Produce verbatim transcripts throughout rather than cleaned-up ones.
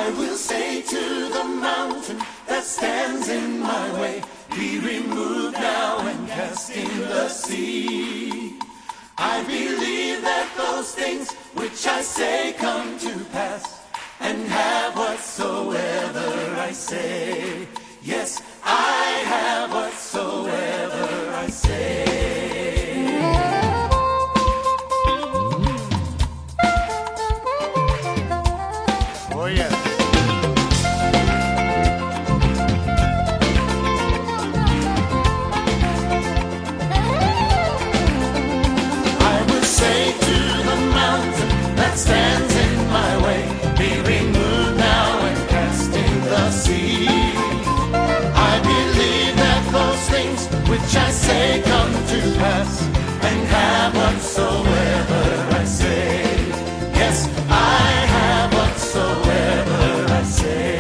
I will say to the mountain that stands in my way, be removed now and cast in the sea. I believe that those things which I say come to pass, and have whatsoever I say. Yes, I have whatsoever I say. Oh yeah. I will say to the mountain that stands in my way, be removed now and cast in the sea. I believe that those things which I say come to pass, and have whatsoever I say. Yes, I have whatsoever I say.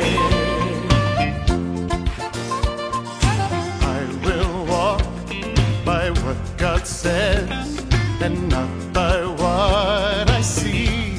I will walk by what God says, and not by what I see.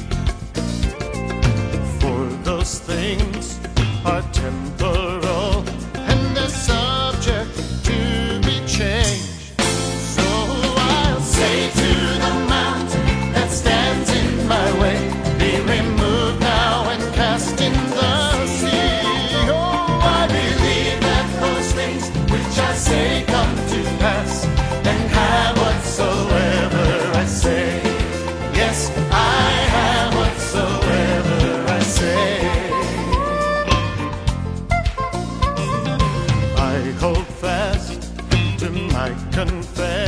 For those things are temporal, and they're subject to be changed. So I'll say to the mountain that stands in my way, be removed now and cast in the sea. Oh, I believe that those things which I say come to pass, and have whatsoever I say. Yes, I have whatsoever I say. I hold fast to my confession,